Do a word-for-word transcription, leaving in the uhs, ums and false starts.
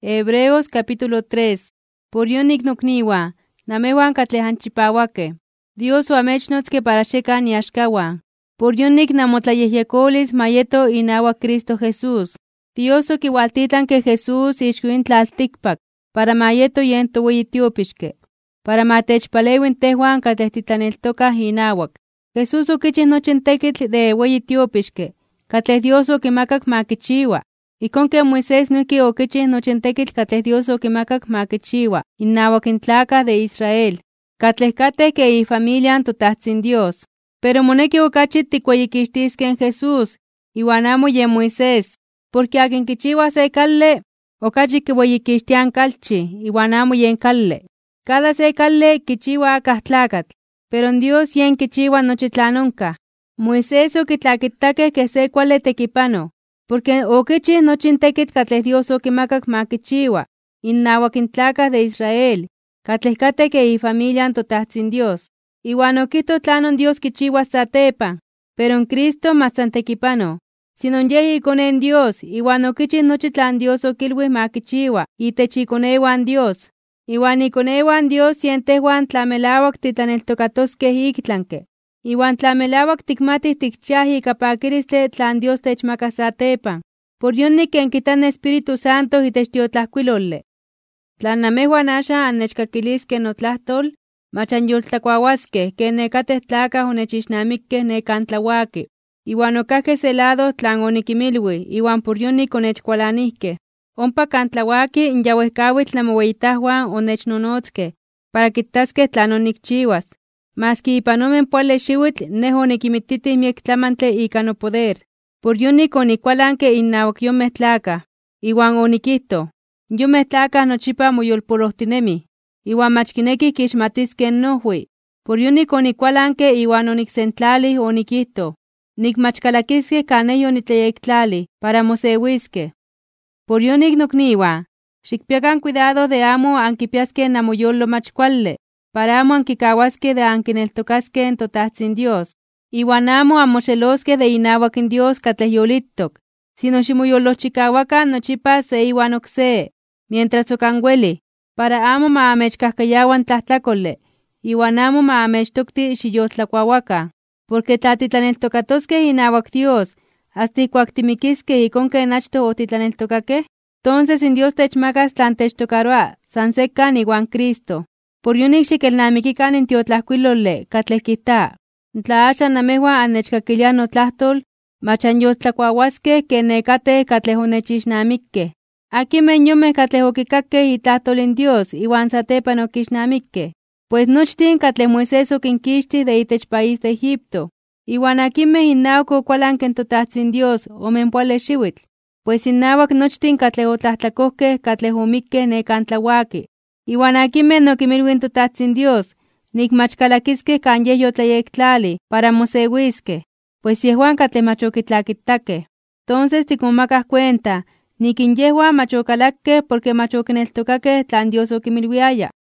Hebreos capítulo tres. Por yonik nokniwa, namewan katlehanchipawake. Dios uamechnotske para shekan yashkawa. Por yonik namotlayehyekolis mayeto inawa Cristo Jesús. Dios okiwaltitan que Jesús ishkuin tlaltikpak, para mayeto yen toweyitiopishke. Para matechpalewin tehuan katlehtitaneltoka inawak. Jesús okichih nochen tekitl de weyitiopishke, katleh Dios okimakak makichiwa. Ikon que Moisés nuiki okichih nochen tekitl katleh Dios okimakak makichiwa, innawak intlakah de Israel, katleh kateh que ifamilian totahtzin Dios. Pero moneki okachi tikweyikixtisken Jesús, iwan amo yen Moisés, porque akin kichiwa se kalle, okachi kiweyikixtian kalchi, iwan amo yen kalle. Cada se kalle kichiwa akah tlakatl, pero Dios yen kichiwa nochi tlanonka. Moisés okitlakitakeh que se kuali tekipano, porque okichih nochin tekitl katleh Dios okimakak makichiwa, innawak intlakah de Israel, katleh kateh que ifamilian totahtzin Dios. Iwan okihto tlanon Dios kichiwas satepan, pero en Cristo mas san tekipano. Sinon yeh ikonen Dios, iwan okichih nochi tlan Dios okilwih makichiwa itech ikonewan Dios. Iwan ikonewan Dios yen tehuan tlamelawak titlaneltokatoskeh iktlanke. Iwan tlamelawak tikmatih tikchiah ika pakilistle tlan Dios techmaka satepan. Por yonik ken kitan Espíritu Santo itech tiotlajkuilole. Tlan namehuan axan annechkakiliskeh notlahtol, mach anyoltlakuauaskeh ken nekateh tlakah onechixnamikkeh nekan tlauaki. Iwan okahkeh se lado tlan onikimilui, iwan por yonik onechkualanihkeh. Ompa kan tlauaki in yauehkawitl namoweyitahuan onechnonotskeh, para kitaskeh tlan onikchiwas. Maski ipan omen puali xiuitl neh onikimititih miek tlamantle ika nopoder. Por yonik onikualanke innawak yomeh tlakah, iwan onikihto: yomeh tlakah nochipa moyolpolohtinemih, iwan mach kinekih kixmatiskeh nohui. Por yonik onikualanke iwan oniksentlalih onikihto: nikmachkalakiskeh kaneh yonitlayektlalih para mosewiskeh. Por yonik nokniwa, xikpiakan cuidado de amo ankipiaskeh namoyolo mach kuali, para amo ankikawaskeh de ankineltokaskeh en totahtzin Dios, iwan amo anmoxeloskeh de inawak in Dios katleh yolitok, sino ximoyolohchikawakan nochipa se iwan okse, mientras okanwelih, para amo ma amechkahkayawan tlahtlakoli, iwan amo ma amechtokti xiyoltlakuawakan. Porque tla titlaneltokatoskeh inawak Dios, hasta ikuak timikiskeh ikon ken achtoh otitlaneltokakeh, entonces in Dios techmakas tlan techtokaroa san sekan iwan Cristo. Por yonik xikelnamikikan in tiotlajkuilole katleh kijta: tla axan namehuan annechkakiliah notlahtol, mach anyoltlakuauaskeh ken nekateh katleh onechixnamikkeh. Akinmeh yomeh katleh okikakkeh itlahtol in Dios iwan satepan okixnamikkeh, pues nochtin katleh Moisés okinkixtih de itech país de Egipto. Iwan akinmeh innawak okualanke in totahtzin Dios omenpuali xiuitl, pues innawak nochtin katleh otlahtlakojkeh katleh omikkeh nekan tlauaki. Iwan akinmeh nokimilui in totahtzin Dios, nikmachkalakiskeh kan yeh yotlayektlalih para mosewiskeh, pues yehuan katleh mach okitlakitakeh. Entonces tikmomakah cuenta, nik in yehuan mach okalakkeh porque mach okineltokakeh tlan Dios okimilwiaya.